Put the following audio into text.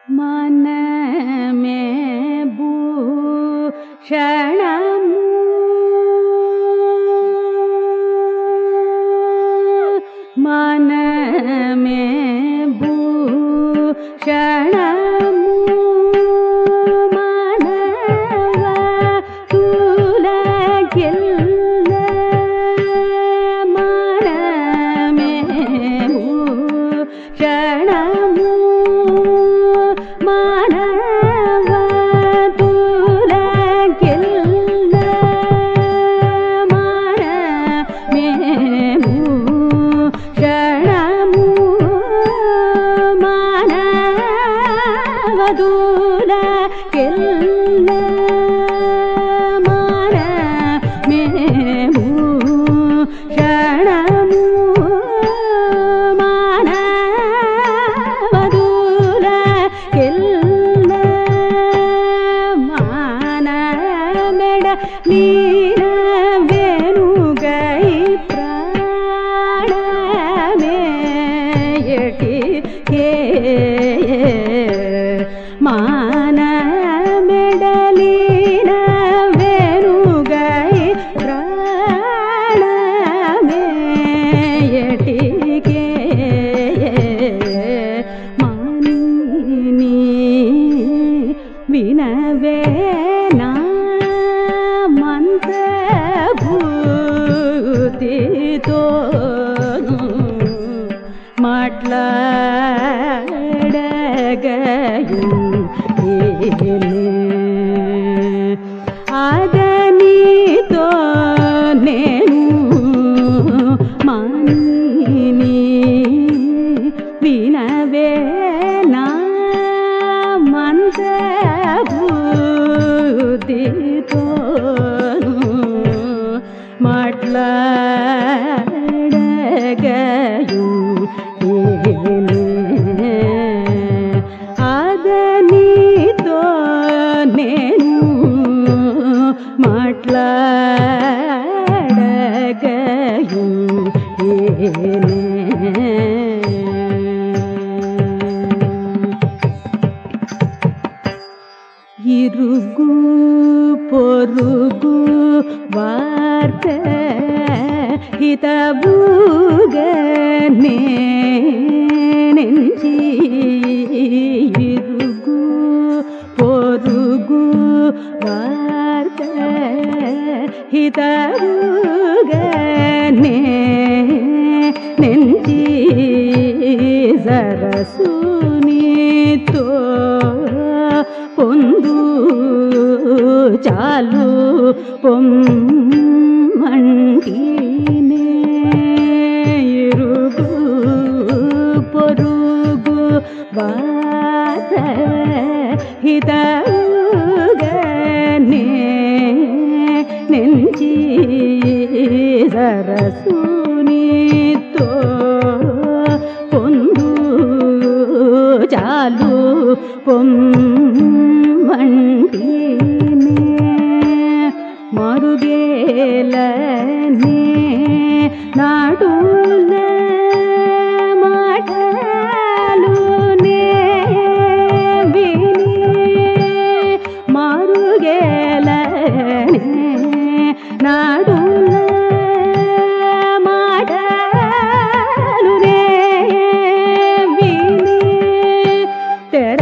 మనమే భూషణము మనమే భూషణము మనవ తులగిల్ల మనమే భూషణము మనవ తులగిల్ల మనమే భూషణము మానవదుల కెల్ల మనమే భూషణము మానవదుల కెల్ల మానమెడ నీన వెనుగై ప్రాణమే ఎటికే మానమెడలిన వెనుగై ప్రాణమే ఎటికే మానిని వినవే నా మంత్రభూతితోను మాట్లాడగయు అదనితో నేను మానిని వినవే నా మంత్రభూతితోను మాట్లాడగయు అదనితో నేను మాట్లాడగయు ఇరుగు పొరుగు వార్త హితబుగనే నెంచి ఇరుగు పొరుగు వార్త హితబుగనే నెంచి సరసునితో పొందు చాలు పొమ్మంటినే ఇరుగు పొరుగు వాత హితగనే నెంచి సరసునితో పొందు చాలు పొమ్మంటినే మరుగేలనే నాడుల మాటలునే విని మరుగేలనే నాడుల మాటలునే విని తెర